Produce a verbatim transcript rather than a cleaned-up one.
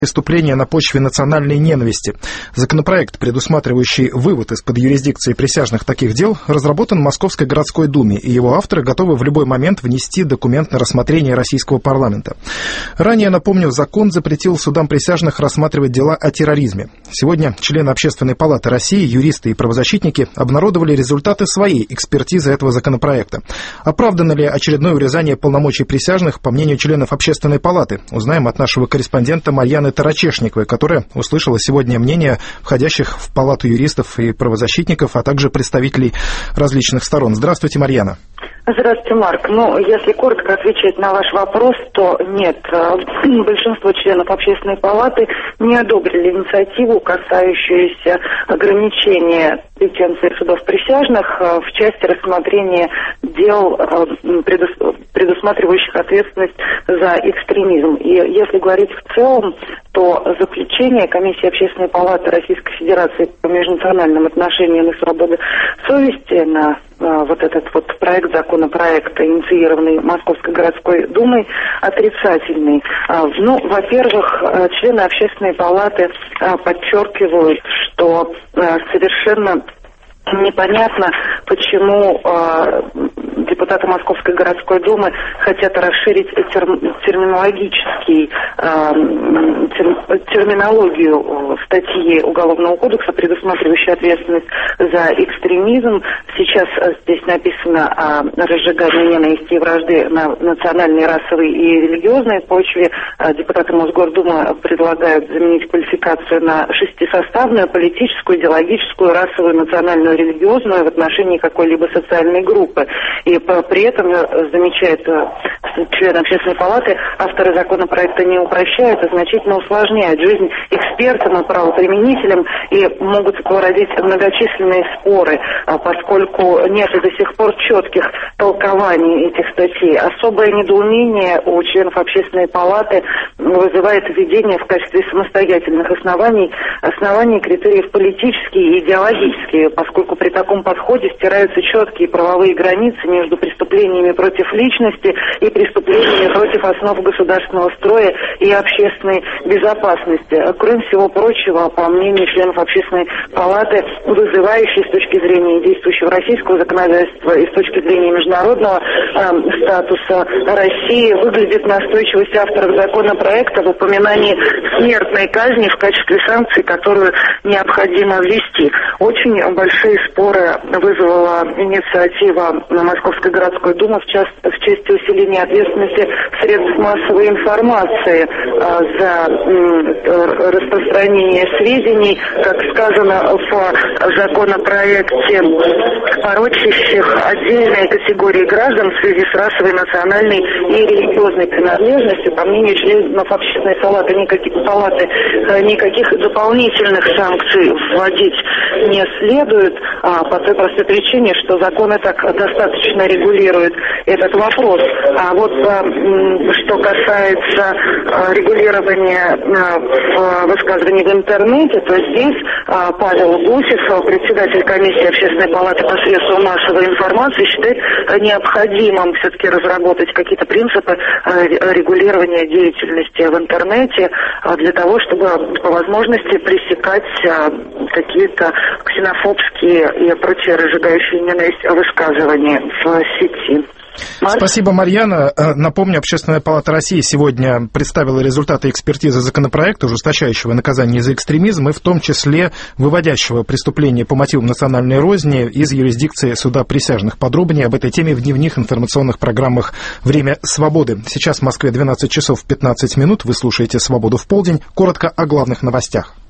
Преступления на почве национальной ненависти. Законопроект, предусматривающий вывод из-под юрисдикции присяжных таких дел, разработан в Московской городской думе, и его авторы готовы в любой момент внести документ на рассмотрение российского парламента. Ранее, напомню, закон запретил судам присяжных рассматривать дела о терроризме. Сегодня члены Общественной палаты России, юристы и правозащитники обнародовали результаты своей экспертизы этого законопроекта. Оправдано ли очередное урезание полномочий присяжных, по мнению членов Общественной палаты? Узнаем от нашего корреспондента Марьяны Тарачешниковой, которая услышала сегодня мнение входящих в палату юристов и правозащитников, а также представителей различных сторон. Здравствуйте, Марьяна. Здравствуйте, Марк. Ну, если коротко отвечать на ваш вопрос, то нет. Большинство членов Общественной палаты не одобрили инициативу, касающуюся ограничения компетенции судов присяжных в части рассмотрения дел, предусматривающих ответственность за экстремизм. И если говорить в целом, то заключение Комиссии Общественной палаты Российской Федерации по межнациональным отношениям и свободе совести на вот этот вот проект законопроекта, инициированный Московской городской думой, отрицательный. Ну, во-первых, члены Общественной палаты подчеркивают, что совершенно непонятно, почему э, депутаты Московской городской думы хотят расширить терм, терминологический, э, тер, терминологию статьи Уголовного кодекса, предусматривающей ответственность за экстремизм. Сейчас здесь написано о разжигании ненависти и вражды на национальной, расовой и религиозной почве. Депутаты Мосгордумы предлагают заменить квалификацию на шестисоставную: политическую, идеологическую, расовую, национальную, религиозную в отношении какой-либо социальной группы. И при этом, замечает член Общественной палаты, авторы законопроекта не упрощают, а значительно усложняют жизнь экспертам и правоприменителям и могут породить многочисленные споры, поскольку нет до сих пор четких толкований этих статей. Особое недоумение у членов Общественной палаты вызывает введение в качестве самостоятельных оснований оснований критериев политические и идеологические, поскольку при таком подходе стираются четкие правовые границы между преступлениями против личности и преступлениями против основ государственного строя и общественной безопасности. Кроме всего прочего, по мнению членов Общественной палаты, вызывающий с точки зрения действующего российского законодательства и с точки зрения международного э, статуса России, выглядит настойчивость авторов законопроекта в упоминании смертной казни в качестве санкции, которую необходимо ввести. Очень большие споры вызвала инициатива Московской городской думы в, част, в части усиления ответственности средств массовой информации а, за м, распространение сведений, как сказано в законопроекте, порочащих отдельные категории граждан в связи с расовой, национальной и религиозной принадлежностью. По мнению членов Общественной палаты, никаких, палаты, никаких дополнительных санкций вводить не следует, а, по той простой причине, что закон и так достаточно регулирует этот вопрос. А вот а, что касается а, регулирования а, в высказывании в интернете, то здесь а, Павел Гусев, председатель комиссии Общественной палаты по средствам массовой информации, считает необходимым все-таки разработать какие-то принципы а, регулирования деятельности в интернете а, для того, чтобы по возможности пресекать а, какие-то ксенофобские и прочие разжигающие ненависть высказывания в сети. Марк? Спасибо, Марьяна. Напомню, Общественная палата России сегодня представила результаты экспертизы законопроекта, ужесточающего наказание за экстремизм, и в том числе выводящего преступления по мотивам национальной розни из юрисдикции суда присяжных. Подробнее об этой теме в дневных информационных программах «Время свободы». Сейчас в Москве двенадцать часов пятнадцать минут. Вы слушаете «Свободу в полдень». Коротко о главных новостях.